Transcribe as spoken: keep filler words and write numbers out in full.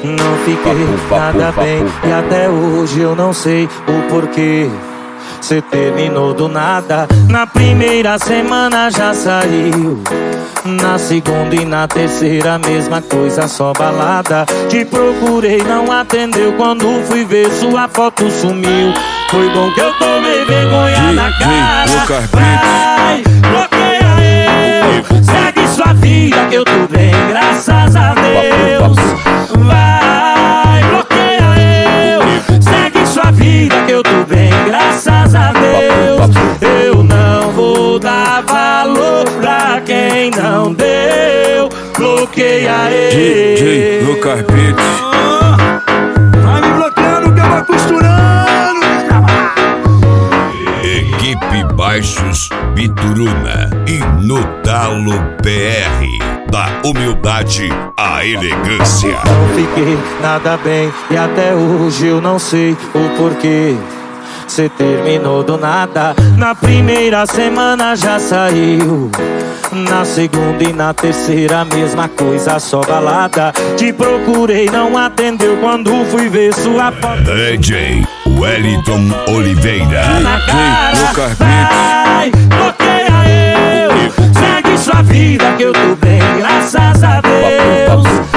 Não fiquei nada bem e até hoje eu não sei o porquê. Cê terminou do nada. Na primeira semana já saiu, na segunda e na terceira mesma coisa, só balada. Te procurei, não atendeu, quando fui ver sua foto sumiu. Foi bom que eu tomei vergonha na cara. Vai, bloqueia eu, segue sua vida que eu tô bem, graças a Deus. Vai, bloqueia eu, segue sua vida que eu tô bem, graças a Deus. Eu não vou dar valor pra quem não deu. Bloqueia ele. D J Lucas Beats. Vai me bloqueando que eu vou costurando. Equipe Baixos Bituruna e no Talo P R. Da humildade à elegância. Não fiquei nada bem e até hoje eu não sei o porquê. Cê terminou do nada. Na primeira semana já saiu, na segunda e na terceira mesma coisa, só balada. Te procurei, não atendeu, quando fui ver sua foto. D J Wellington Oliveira. Na cara, Lucas vai, bloqueia eu, segue sua vida que eu tô bem, graças a Deus.